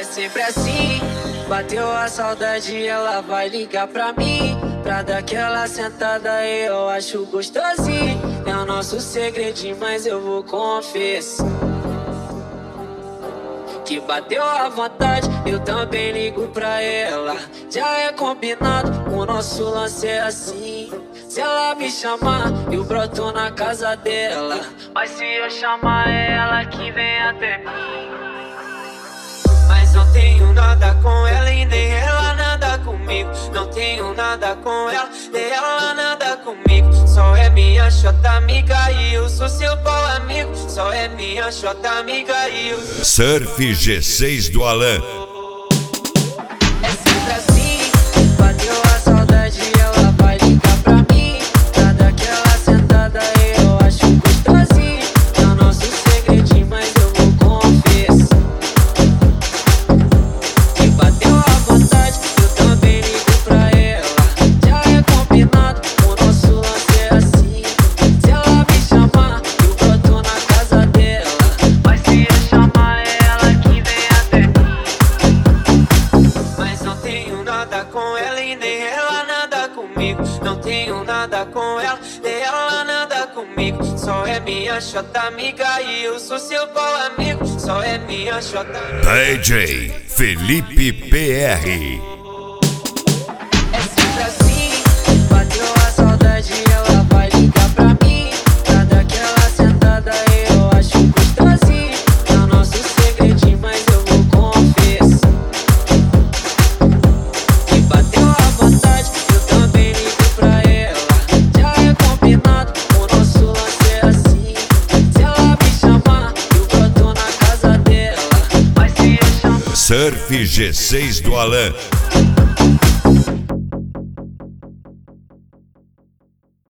sempre assim. Bateu a saudade, ela vai ligar pra mim, pra dar aquela sentada aí, eu acho gostosinho. É o nosso segredinho, mas eu vou confessar que bateu a vontade, eu também ligo pra ela. Já é combinado, o nosso lance é assim. Se ela me chamar, eu broto na casa dela, mas se eu chamar, é ela que vem até mim. Mas não tenho nada com ela e nem ela nada comigo. Não tenho nada com ela, nem ela nada comigo. Só é minha chota amiga e eu sou seu pau amigo. Só é minha chota amiga e eu sou... Surf G6 do Alan. É sempre assim, bateu a saudade, ela vai ligar pra mim, pra dar aquela sentada aí, eu acho gostosinho. É o nosso segredinho, mas eu vou confessar que bateu a vontade, eu também ligo pra ela. Já é combinado, o nosso lance é assim. Se ela me chamar, eu broto na casa dela, mas se eu chamar, é ela que vem até mim. Mas não tenho nada com ela e nem ela nada comigo. Não tenho nada com ela, nem ela nada comigo. Só é minha chota amiga e eu sou seu pau amigo. Só é minha chota amiga. DJ Felipe PR. É sempre assim, bateu a saudade, ela vai ligar pra mim, pra dar aquela sentada aí, eu acho gostosinho. É o nosso segredinho, mas eu vou confessar que bateu a vontade, eu também ligo pra ela. Já é combinado, o nosso lance é assim. Se ela me chamar, eu broto na casa dela, mas se eu chamar... Surf G6 do Alan.